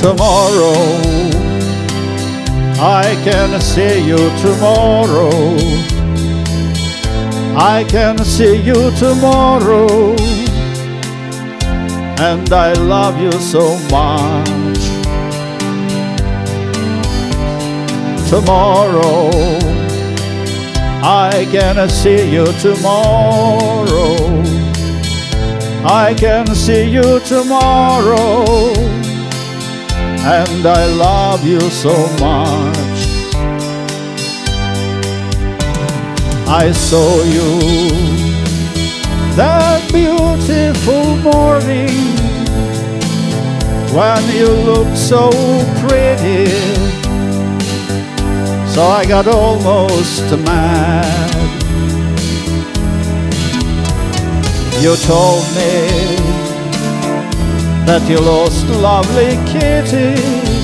tomorrow. I can see you tomorrow. I can see you tomorrow. And I love you so much. Tomorrow I can see you tomorrow. I can see you tomorrow. And I love you so much. I saw you that beautiful morning when you looked so pretty. So I got almost mad. You told me that you lost lovely Kitty,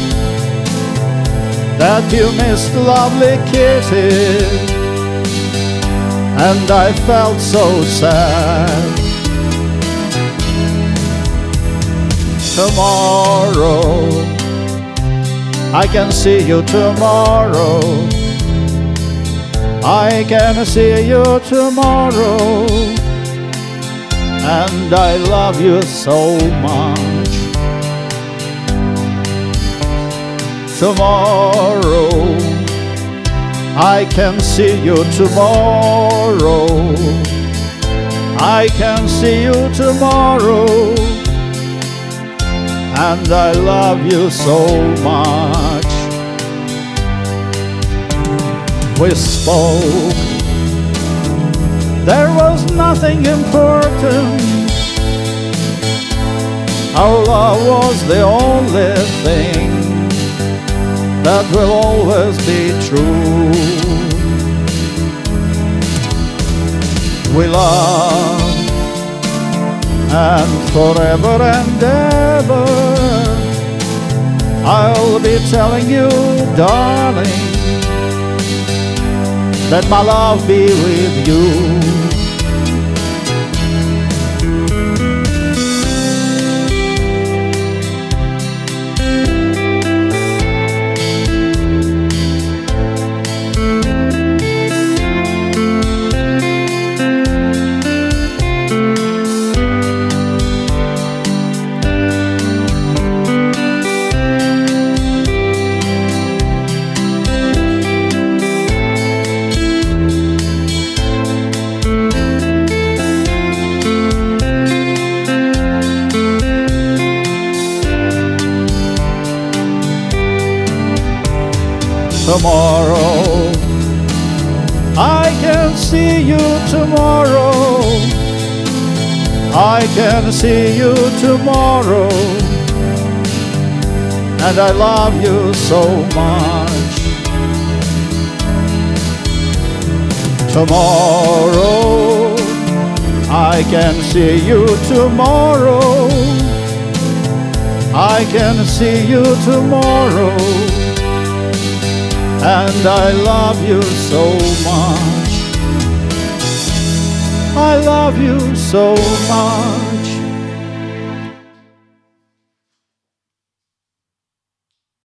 that you missed lovely Kitty. And I felt so sad. Tomorrow I can see you tomorrow. I can see you tomorrow. And I love you so much. Tomorrow I can see you tomorrow. I can see you tomorrow. And I love you so much. We spoke. There was nothing important. Our love was the only thing that will always be true. We love, and forever and ever I'll be telling you, darling, that my love be with you. Tomorrow I can see you tomorrow. I can see you tomorrow. And I love you so much. Tomorrow I can see you tomorrow. I can see you tomorrow. And I love you so much. I love you so much.